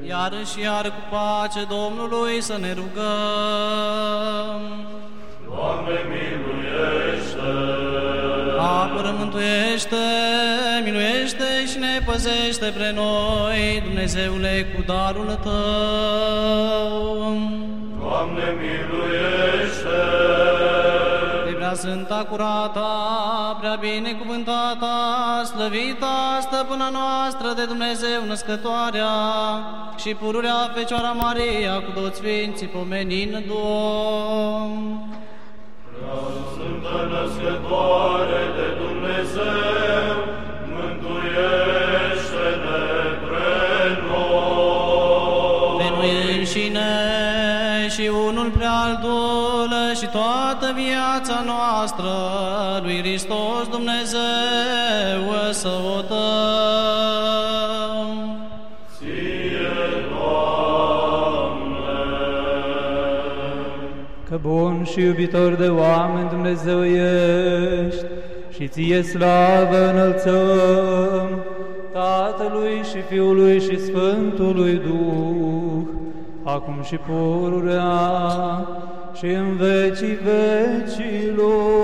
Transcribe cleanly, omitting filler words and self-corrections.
Iarăși iar cu pace Domnului să ne rugăm. Doamne, miluiește! Apără, mântuiește, miluiește și ne păzește pre noi, Dumnezeule, cu darul Tău. Doamne, miluiește! Prea sfânta, curata, prea binecuvântata, slăvita, stăpâna noastră de Dumnezeu născătoarea și pururea Fecioara Maria cu toți sfinții pomenind Domn. Prea sfântă născătoare de Dumnezeu, mântuiește-ne pre noi. De noi înșine și unul prea altul și toată viața noastră lui Hristos Dumnezeu să o dăm. Ție, Doamne! Că bun și iubitor de oameni Dumnezeu ești și Ție slavă înălțăm Tatălui și Fiului și Sfântului Duh, acum și pururea și în vecii vecilor.